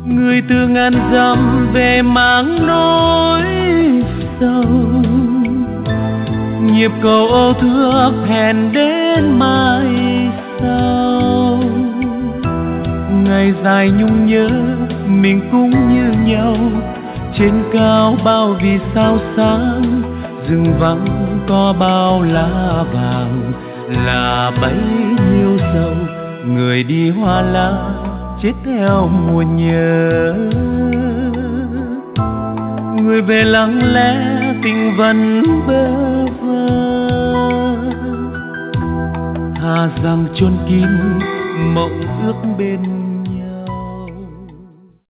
Người từ ngàn dặm về mang nỗi sầu, nhịp cầu âu thước hẹn đến mai sau. Ngày dài nhung nhớ mình cũng như nhau, trên cao bao vì sao sáng, rừng vắng có bao lá vàng là bấy nhiêu sầu. Người đi hoa lá chết theo mùa nhớ, người về lặng lẽ tình vẫn bơ vơ. Thà rằng chôn kín mộng ước bên